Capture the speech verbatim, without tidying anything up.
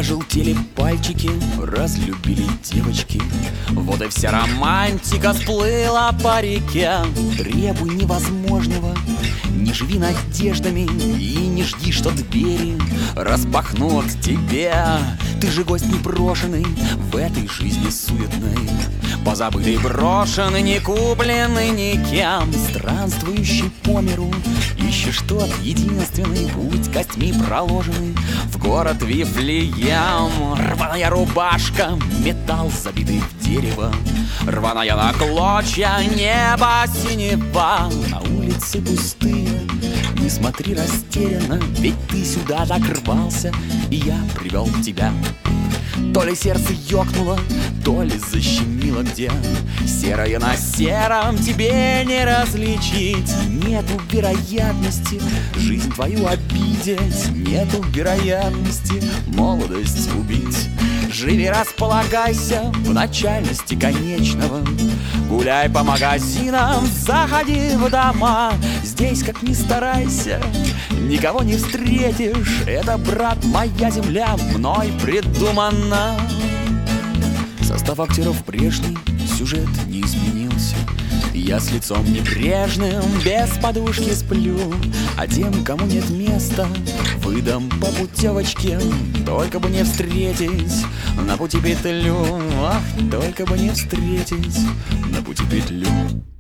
Пожелтели пальчики, разлюбили девочки. Вот и вся романтика сплыла по реке. Требуй невозможного, не живи надеждами и не жди, что двери распахнут тебе. Ты же гость непрошенный в этой жизни суетной, позабытый, брошенный, не купленный никем, странствующий по миру, ищешь тот единственный путь, костьми проложенный в город Вифлеем. Рваная рубашка, металл, забитый в дерево, рваная на клочья, небо синева. На улице пустые, не смотри растерянно, ведь ты сюда так рвался, и я привел тебя. То ли сердце ёкнуло, то ли защемило где. Серое на сером тебе не различить. Нету вероятности жизнь твою обидеть, нету вероятности молодость убить. Живи, располагайся в начальности конечного, гуляй по магазинам, заходи в дома. Здесь, как ни старайся, никого не встретишь. Это, брат, моя земля, мной придумана. Состав актеров прежний, сюжет не изменился. Я с лицом небрежным, без подушки сплю, а тем, кому нет места, выдам по путевочке. Только бы не встретить, на пути петлю. Ах, только бы не встретить, на пути петлю.